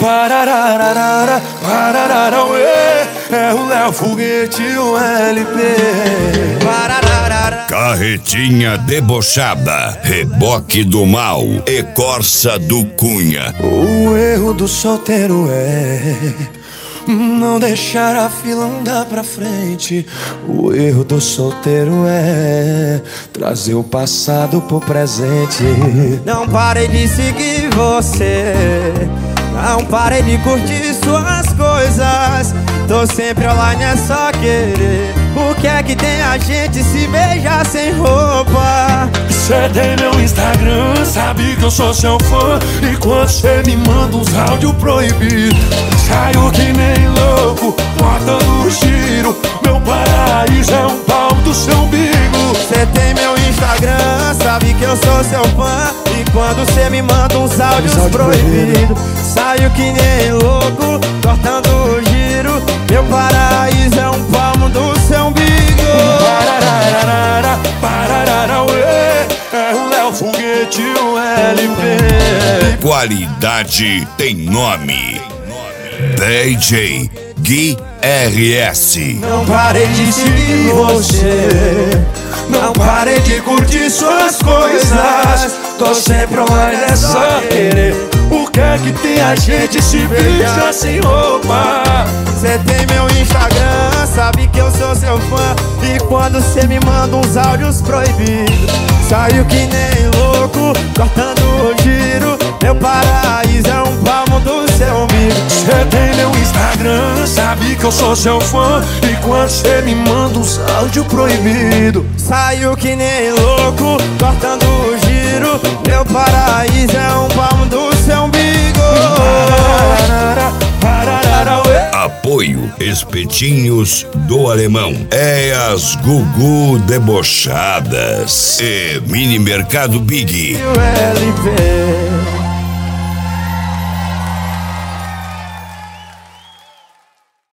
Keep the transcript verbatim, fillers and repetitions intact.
Parararara, pararara, ué, é o Léo Foguete, o L P. Parararara. Carretinha debochada, reboque do mal e Corsa do Cunha. O erro do solteiro é não deixar a fila andar pra frente. O erro do solteiro é trazer o passado pro presente. Não parei de seguir você, não parei de curtir suas coisas. Tô sempre online, é só querer. O que é que tem a gente se beijar sem roupa? Cê tem meu Instagram, sabe que eu sou seu fã. E quando cê me manda uns áudios proibidos, saio que nem louco, botando o giro. Meu paraíso é um pau do seu umbigo. Cê tem meu Instagram, sabe que eu sou seu fã. E quando cê me manda uns áudios proibidos, saio que nem louco, cortando o giro. Meu paraíso é um palmo do seu umbigo. Parararara, pararara, ué, é o Léo Foguete, o L P. Qualidade tem nome. D J Gui R S. Não parei de seguir você, não parei de curtir suas coisas. Tô sempre online, é só querer. O que é que tem a gente se beija sem roupa? Cê tem meu Instagram, sabe que eu sou seu fã. E quando cê me manda uns áudios proibidos, saio que nem louco, cortando o giro. Meu paraíso é um palmo do seu umbigo. Cê tem meu Instagram, sabe que eu sou seu fã. E quando cê me manda uns áudios proibidos, saio que nem louco, cortando o giro. Meu paraíso é um palmo do seu umbigo. Pararara, pararara, ué. Apoio Espetinhos do Alemão, é as Gugu Debochadas e Mini Mercado Big. L P.